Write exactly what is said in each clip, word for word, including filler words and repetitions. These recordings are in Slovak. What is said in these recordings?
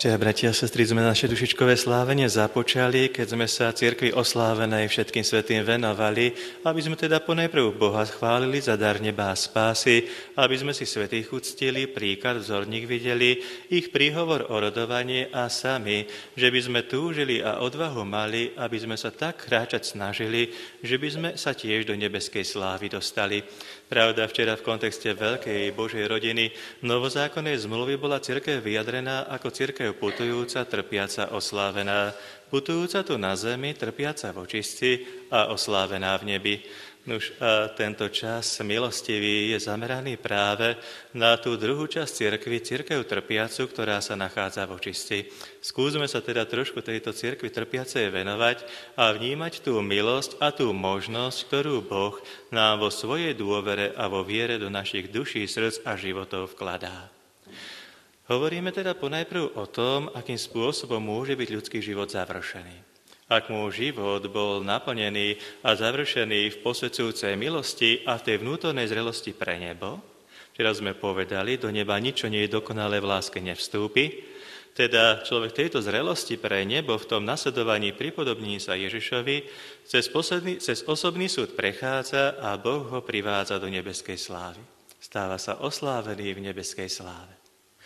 Ešte, bratia a sestry, sme naše dušičkové slávenie započali, keď sme sa cirkvi oslávenej všetkým svätým venovali, aby sme teda ponajprv Boha chválili za dar neba a spásy, aby sme si svätých uctili, príklad, vzorník videli, ich príhovor o rodovanie a sami, že by sme túžili a odvahu mali, aby sme sa tak kráčať snažili, že by sme sa tiež do nebeskej slávy dostali. Pravda, včera v kontexte veľkej Božej rodiny novozákonnej zmluvy bola cirkev vyjadrená ako cirkev putujúca, trpiaca, oslávená. Putujúca tu na zemi, trpiaca v očistci a oslávená v nebi. Nuž a tento čas milostivý je zameraný práve na tú druhú časť cirkvi, cirkev trpiacu, ktorá sa nachádza v očistci. Skúsme sa teda trošku tejto cirkvi trpiacej venovať a vnímať tú milosť a tú možnosť, ktorú Boh nám vo svojej dôvere a vo viere do našich duší, srdc a životov vkladá. Hovoríme teda ponajprv o tom, akým spôsobom môže byť ľudský život završený. Ak môj život bol naplnený a završený v posvedzujúcej milosti a v tej vnútornej zrelosti pre nebo, včera sme povedali, do neba nič, čo nie je dokonalé v láske, nevstúpi, teda človek tejto zrelosti pre nebo v tom nasledovaní pripodobní sa Ježišovi cez, posledný, cez osobný súd prechádza a Boh ho privádza do nebeskej slávy. Stáva sa oslávený v nebeskej sláve.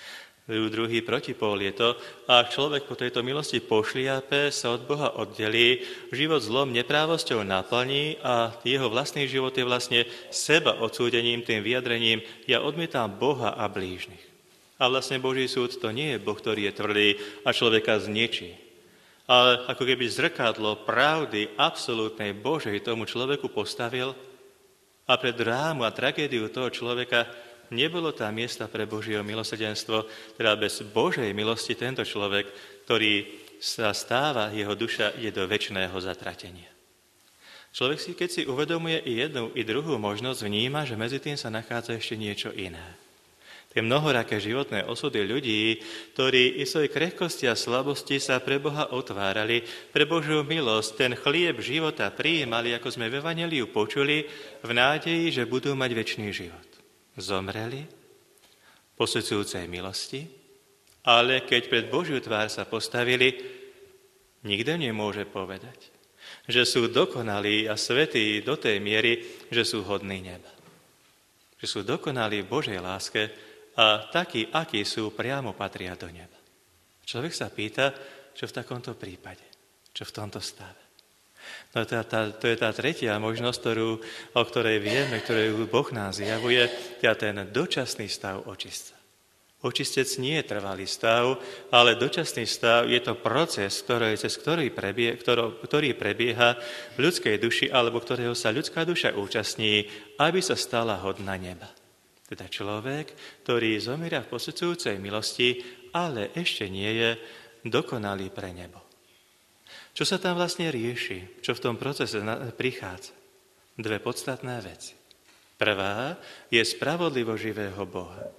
Druhý protipól je to, ak človek po tejto milosti pošliape, sa od Boha oddelí, život zlom, neprávosťou naplní a jeho vlastný život je vlastne seba odsúdením, tým vyjadrením, ja odmietam Boha a blížnych. A vlastne Boží súd to nie je Boh, ktorý je tvrdý a človeka zničí. Ale ako keby zrkadlo pravdy absolútnej Božej tomu človeku postavil a pre drámu a tragédiu toho človeka nebolo tam miesta pre Božieho milosrdenstvo, teda bez Božej milosti tento človek, ktorý sa stáva, jeho duša ide do večného zatratenia. Človek si, keď si uvedomuje i jednu, i druhú možnosť, vníma, že medzi tým sa nachádza ešte niečo iné. Tie mnohoraké životné osudy ľudí, ktorí i svojej krehkosti a slabosti sa pre Boha otvárali, pre Božiu milosť, ten chlieb života prijímali, ako sme v Evanjeliu počuli, v nádeji, že budú mať večný život. Zomreli posvedzujúcej milosti, ale keď pred Božiu tvár sa postavili, nikto nemôže povedať, že sú dokonalí a svätí do tej miery, že sú hodní neba. Že sú dokonalí v Božej láske a takí, akí sú, priamo patria do neba. Človek sa pýta, čo v takomto prípade, čo v tomto stave. No to, tá, to je tá tretia možnosť, ktorú, o ktorej vieme, ktorú Boh nám zjavuje, teda ten dočasný stav očistca. Očistec nie je trvalý stav, ale dočasný stav je to proces, ktorý, cez ktorý, prebie, ktorý, ktorý prebieha v ľudskej duši, alebo ktorého sa ľudská duša účastní, aby sa stala hodná neba. Teda človek, ktorý zomiera v posvedzujúcej milosti, ale ešte nie je dokonalý pre nebo. Čo sa tam vlastne rieši? Čo v tom procese prichádza? Dve podstatné veci. Prvá je spravodlivo živého Boha.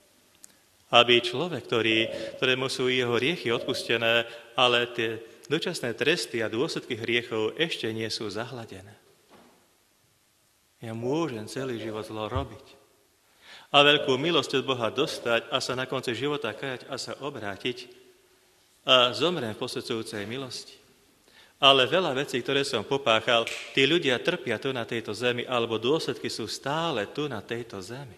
Aby človek, ktorý, ktorému sú jeho hriechy odpustené, ale tie dočasné tresty a dôsledky hriechov ešte nie sú zahladené. Ja môžem celý život zlo robiť a veľkú milosť od Boha dostať a sa na konci života kajať a sa obrátiť a zomrem v posvedzujúcej milosti. Ale veľa vecí, ktoré som popáchal, tí ľudia trpia tu na tejto zemi, alebo dôsledky sú stále tu na tejto zemi.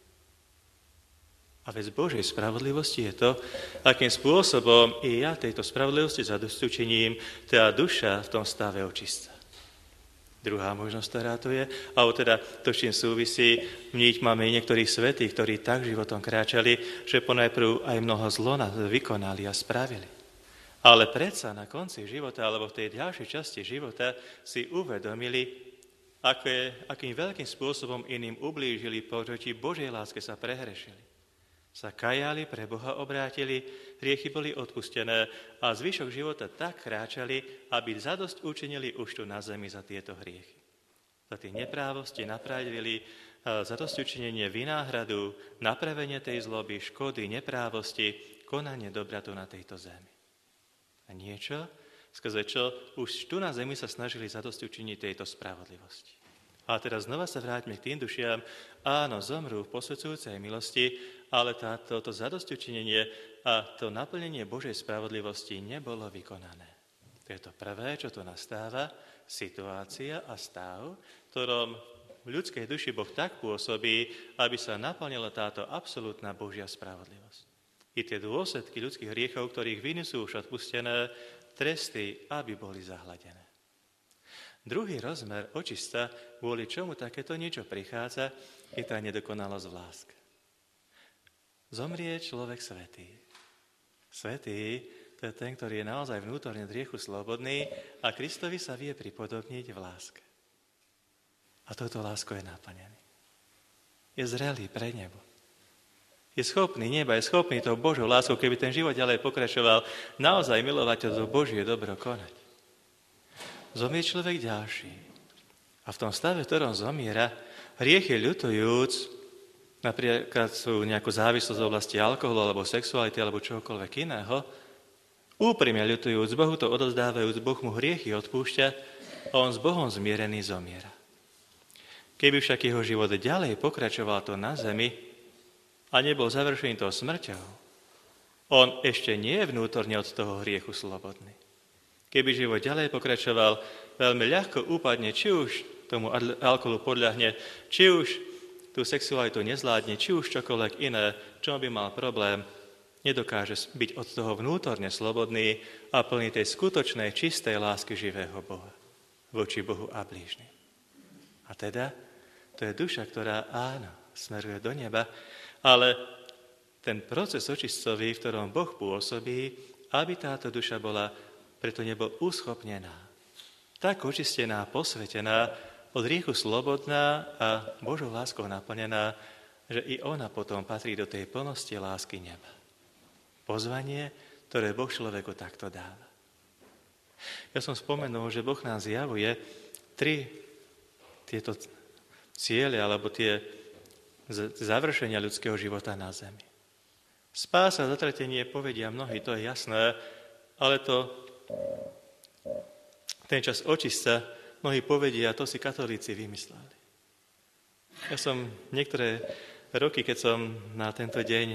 A vec Božej spravodlivosti je to, akým spôsobom i ja tejto spravodlivosti zadostučiním, teda duša v tom stave očistca. Druhá možnosť, ktorá to je, alebo teda to, s čím súvisí, v nich máme i niektorých svätých, ktorí tak životom kráčali, že ponajprv aj mnoho zlo vykonali a spravili. Ale predsa na konci života, alebo v tej ďalšej časti života si uvedomili, aké, akým veľkým spôsobom iným ublížili, proti Božej láske sa prehrešili. Sa kajali, pre Boha obrátili, hriechy boli odpustené a zvyšok života tak kráčali, aby zadosť učinili už tu na zemi za tieto hriechy. Za tie neprávosti napravili zadosť učinenie vynáhradu, napravenie tej zloby, škody, neprávosti, konanie dobra tu na tejto zemi. A niečo, skrze čo už tu na zemi sa snažili zadosť učiniť tejto spravodlivosti. A teraz znova sa vráťme k tým dušiam, áno, zomrú v posvedzujúcej milosti, ale táto, to zadosťučinenie a to naplnenie Božej spravodlivosti nebolo vykonané. To je to prvé, čo tu nastáva, situácia a stav, v ktorom v ľudskej duši Boh tak pôsobí, aby sa naplnila táto absolútna Božia spravodlivosť. I tie dôsledky ľudských hriechov, ktorých viny sú už odpustené, tresty, aby boli zahladené. Druhý rozmer očista, kvôli čomu takéto niečo prichádza, je tá nedokonalosť v láske. Zomrie človek svätý. Svätý, to je ten, ktorý je naozaj vnútorne od hriechu slobodný a Kristovi sa vie pripodobniť v láske. A touto láskou je naplnený. Je zrelý pre nebo. Je schopný neba, je schopný tou Božou láskou, keby ten život ďalej pokračoval, naozaj milovať a to Božie dobro konať. Zomrie človek ďalší. A v tom stave, v ktorom zomiera, hriechy ľutujúc, napríklad sú nejakú závislosť v oblasti alkoholu, alebo sexuality, alebo čokoľvek iného, úprimne ľutujúc, Bohu to odozdávajúc, Boh mu hriechy odpúšťa a on s Bohom zmierený zomiera. Keby však jeho život ďalej pokračoval to na zemi, a nebol završený toho smrťou, on ešte nie je vnútorne od toho hriechu slobodný. Keby život ďalej pokračoval, veľmi ľahko úpadne, či už tomu alkoholu podľahne, či už tú sexualitu nezvládne, či už čokoľvek iné, čom by mal problém, nedokáže byť od toho vnútorne slobodný a plný tej skutočnej, čistej lásky živého Boha voči Bohu a blížnym. A teda, to je duša, ktorá áno, smeruje do neba, ale ten proces očistcový, v ktorom Boh pôsobí, aby táto duša bola preto nebo uschopnená, tak očistená, posvetená, od hriechu slobodná a Božou láskou naplnená, že i ona potom patrí do tej plnosti lásky neba. Pozvanie, ktoré Boh človeku takto dáva. Ja som spomenul, že Boh nám zjavuje tri tieto ciele, alebo tie završenia ľudského života na zemi. Spása a zatratenie povedia mnohí, to je jasné, ale to ten čas očistca mnohí povedia, to si katolíci vymysleli. Ja som niektoré roky, keď som na tento deň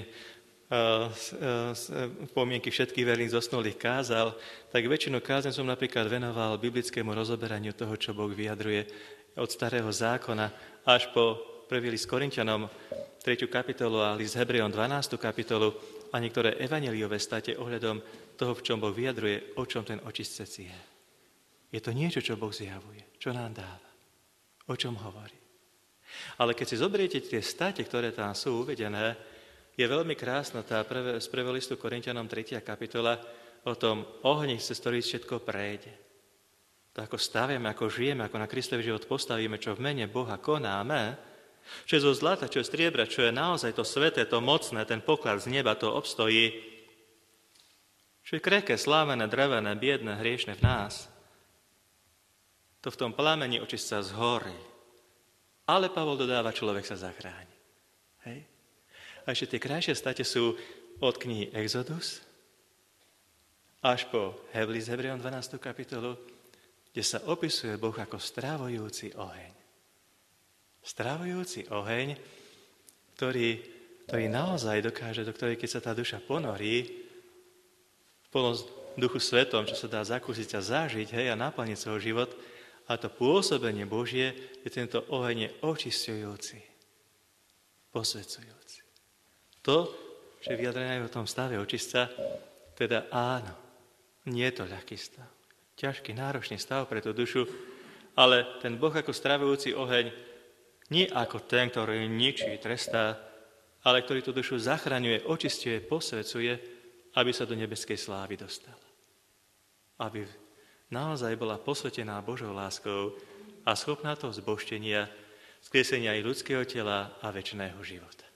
pomienky všetkých verných zosnulých kázal, tak väčšinu kázen som napríklad venoval biblickému rozoberaniu toho, čo Boh vyjadruje od starého zákona až po prvý list Korinťanom, tretiu kapitolu a list Hebrejom, dvanástu kapitolu a niektoré evanjeliové state ohľadom toho, v čom Boh vyjadruje, o čom ten očistec je. Je to niečo, čo Boh zjavuje, čo nám dáva, o čom hovorí. Ale keď si zoberiete tie state, ktoré tam sú uvedené, je veľmi krásna tá prvé, z prvého listu Korinťanom tretia kapitola o tom ohni, cez ktorý všetko prejde. To ako stavíme, ako žijeme, ako na Kristový život postavíme, čo v mene Boha konáme, čo je zo zlata, čo je striebra, čo je naozaj to sveté, to mocné, ten poklad z neba, to obstojí, čo je krehké, slávené, drevené, biedné, hriešne v nás, to v tom plameni očistca zhorí. Ale Pavol dodáva, človek sa zachráni. Hej? A ešte tie krajšie state sú od knihy Exodus až po List Hebrejom dvanástu kapitolu, kde sa opisuje Boh ako strávujúci oheň. Strávujúci oheň, ktorý, ktorý naozaj dokáže, do ktorej, keď sa tá duša ponorí, v plnom duchu svetom, čo sa dá zakúsiť a zažiť, hej, a naplniť svoj život, a to pôsobenie Božie je tento oheň očisťujúci, posvedzujúci. To, že vyjadrené v tom stave očistca, teda áno, nie je to ľahký stav. Ťažký, náročný stav pre tú dušu, ale ten Boh ako stravujúci oheň nie ako ten, ktorý ničí, trestá, ale ktorý tú dušu zachraňuje, očisťuje, posvecuje, aby sa do nebeskej slávy dostala. Aby naozaj bola posvetená Božou láskou a schopná toho zbožtenia, skriesenia aj ľudského tela a večného života.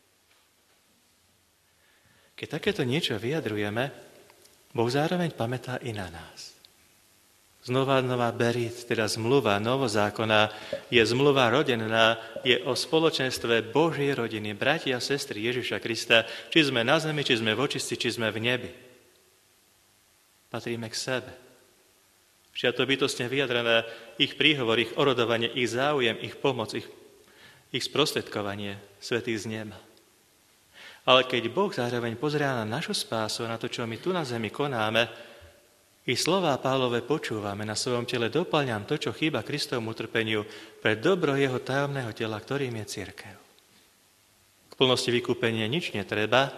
Keď takéto niečo vyjadrujeme, Boh zároveň pamätá i na nás. Znova nová berit, teda zmluva novozákona, je zmluva rodená, je o spoločenstve Božej rodiny, bratia a sestry Ježiša Krista, či sme na zemi, či sme v očistci, či sme v nebi. Patríme k sebe. Čiže to bytostne vyjadrené, ich príhovor, ich orodovanie, ich záujem, ich pomoc, ich, ich sprostredkovanie svätých z neba. Ale keď Boh zároveň pozerá na našu spásu, na to, čo my tu na zemi konáme, i slová Pavlove počúvame, na svojom tele doplňam to, čo chýba Kristovom utrpeniu pre dobro jeho tajomného tela, ktorým je cirkev. K plnosti vykúpenia nič netreba,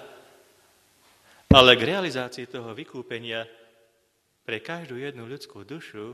ale k realizácii toho vykúpenia pre každú jednu ľudskú dušu,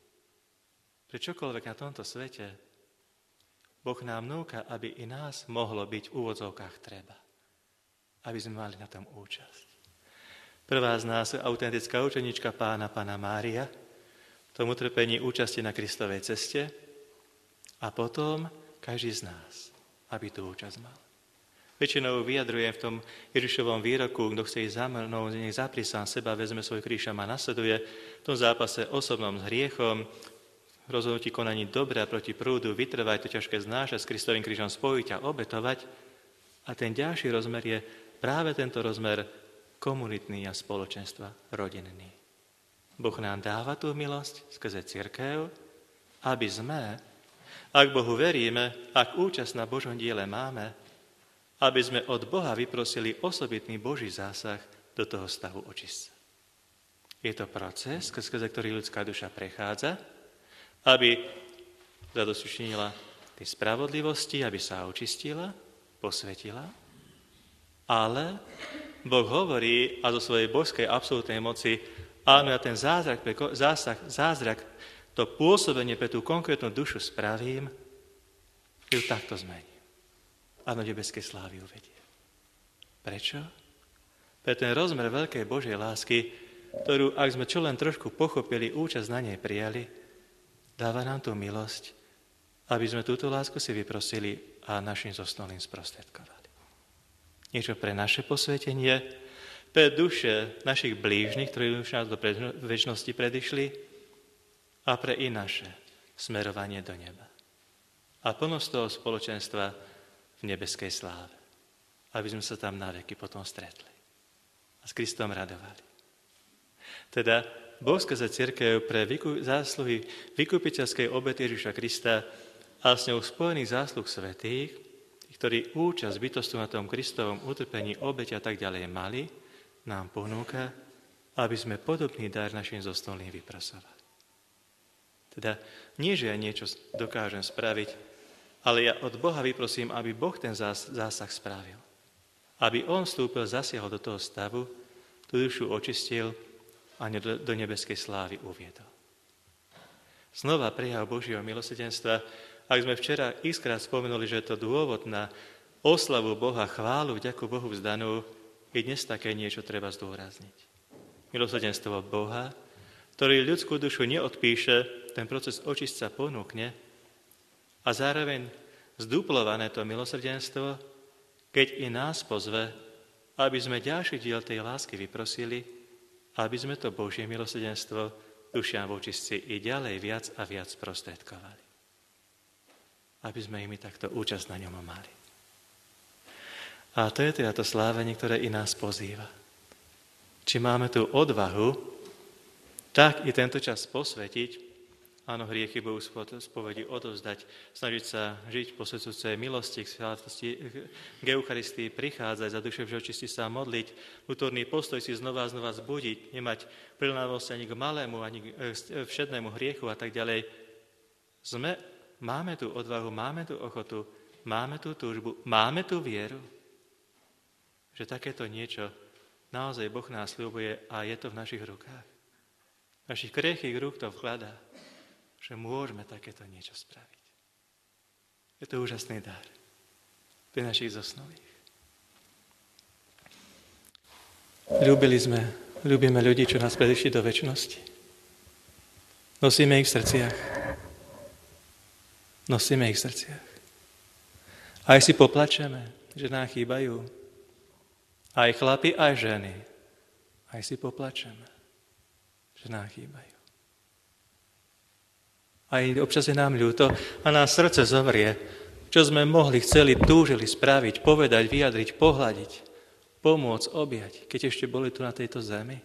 pre čokoľvek na tomto svete, Boh nám núka, aby i nás mohlo byť v úvodzovkách treba. Aby sme mali na tom účasť. Prvá z nás, autentická učenička Pána, Panna Mária, v tom utrpení účasti na Kristovej ceste a potom každý z nás, aby tú účasť mal. Väčšinou vyjadrujem v tom Ježišovom výroku, kto chce ísť za mnou, nech zaprie sám seba, vezme svoj kríž a ma nasleduje, v tom zápase osobnom s hriechom, v rozhodnutí konaní dobre a proti prúdu, vytrvať to ťažké znášať, s Kristovým krížom spojiť a obetovať. A ten ďalší rozmer je práve tento rozmer komunitný a spoločenstva rodinný. Boh nám dáva tú milosť skrze cirkev, aby sme, ak Bohu veríme, ak účasť na Božom diele máme, aby sme od Boha vyprosili osobitný Boží zásah do toho stavu očistca. Je to proces, skrze ktorý ľudská duša prechádza, aby zadostičinila tej spravodlivosti, aby sa očistila, posvetila, ale Boh hovorí a zo svojej božskej absolútnej moci, áno, ja ten zázrak, zásah, zázrak, to pôsobenie pre tú konkrétnu dušu spravím, ju takto zmením. A do nebeskej slávy uvedie. Prečo? Pre ten rozmer veľkej Božej lásky, ktorú, ak sme čo len trošku pochopili, účasť na nej prijali, dáva nám tú milosť, aby sme túto lásku si vyprosili a našim zosnulým sprostredkovali. Niečo pre naše posvetenie, pre duše našich blížnych, ktorí už nás do večnosti predišli, a pre i naše smerovanie do neba. A plnosť toho spoločenstva v nebeskej sláve, aby sme sa tam na veky potom stretli a s Kristom radovali. Teda Boh skrze cirkev pre vyku, zásluhy vykupiteľskej obety Ježiša Krista a s ňou spojených zásluh svätých, ktorí účasť bytostu na tom Kristovom utrpení, obete a tak ďalej mali, nám ponúka, aby sme podobný dar našim zosnulým vyprosovali. Teda nie, že ja niečo dokážem spraviť, ale ja od Boha vyprosím, aby Boh ten zásah spravil. Aby On vstúpil, zasiahol do toho stavu, tú dušu očistil a do nebeskej slávy uviedol. Znova prejav Božieho milosrdenstva. Ak sme včera xkrát spomenuli, že je to dôvod na oslavu Boha, chválu, vďaku Bohu vzdanú, i dnes také niečo treba zdôrazniť. Milosrdenstvo Boha, ktorý ľudskú dušu neodpíše, ten proces očistca ponúkne a zároveň zduplované to milosrdenstvo, keď i nás pozve, aby sme ďalší diel tej lásky vyprosili, aby sme to Božie milosrdenstvo dušiam v očistci i ďalej viac a viac prostredkovali. Aby sme im takto účasť na ňom mali. A to je teda to slávenie, ktoré i nás pozýva. Či máme tú odvahu, tak i tento čas posvetiť, áno, hriechy Bohu spovedi odovzdať, snažiť sa žiť posvedzujúcej milosti, k sviatosti, k Eucharistii, prichádzať za duše v očisti sa modliť, vnútorný postoj si znova a znova zbudiť, nemať prilnávosť ani k malému, ani k všednému hriechu a tak ďalej. Sme Máme tú odvahu, máme tú ochotu, máme tú túžbu, máme tú vieru, že takéto niečo naozaj Boh nás sľubuje a je to v našich rukách. V našich krehkých rúk to vkladá, že môžeme takéto niečo spraviť. Je to úžasný dar pre našich zosnulých. Ľúbili sme, ľúbime ľudí, čo nás predišli do večnosti. Nosíme ich v srdciach. Nosíme ich v srdciach. Aj si poplačeme, že nám chýbajú. Aj chlapi, aj ženy. Aj si poplačeme, že nám chýbajú. Aj občas je nám ľúto a nám srdce zomrie, čo sme mohli, chceli, túžili spraviť, povedať, vyjadriť, pohľadiť, pomôcť, objať, keď ešte boli tu na tejto zemi.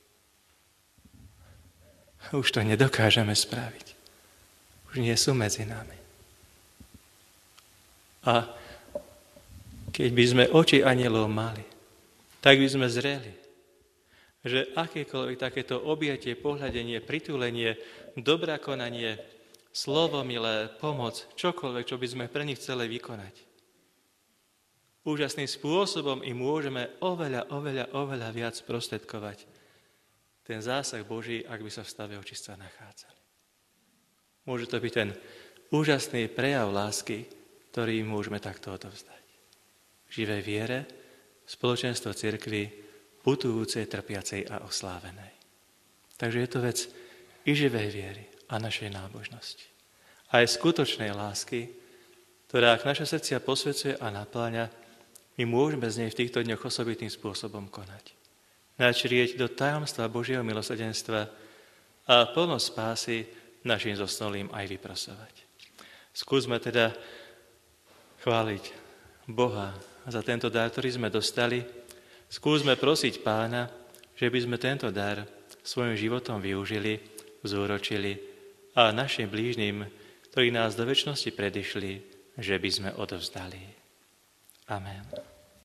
Už to nedokážeme spraviť. Už nie sú medzi nami. A keď by sme oči anjelov mali, tak by sme zreli, že akékoľvek takéto objatie, pohľadenie, pritulenie, dobrá konanie, slovo milé, pomoc, čokoľvek, čo by sme pre nich chceli vykonať. Úžasným spôsobom im môžeme oveľa, oveľa, oveľa viac prostredkovať ten zásah Boží, ak by sa v stave očistca nachádzali. Môže to byť ten úžasný prejav lásky, ktorý im môžeme takto odovzdať. V živej viere, spoločenstvo cirkvi, putujúcej, trpiacej a oslávenej. Takže je to vec i živej viery a našej nábožnosti. A aj skutočnej lásky, ktorá ak naše srdcia posvedzuje a napláňa, my môžeme z nej v týchto dňoch osobitým spôsobom konať. Načrieť do tajomstva Božieho milosrdenstva a plnosť spásy našim zosnulým aj vyprosovať. Skúsme teda chváliť Boha za tento dar, ktorý sme dostali. Skúsme prosiť Pána, že by sme tento dar svojim životom využili, zúročili a našim blížnym, ktorí nás do večnosti predišli, že by sme odovzdali. Amen.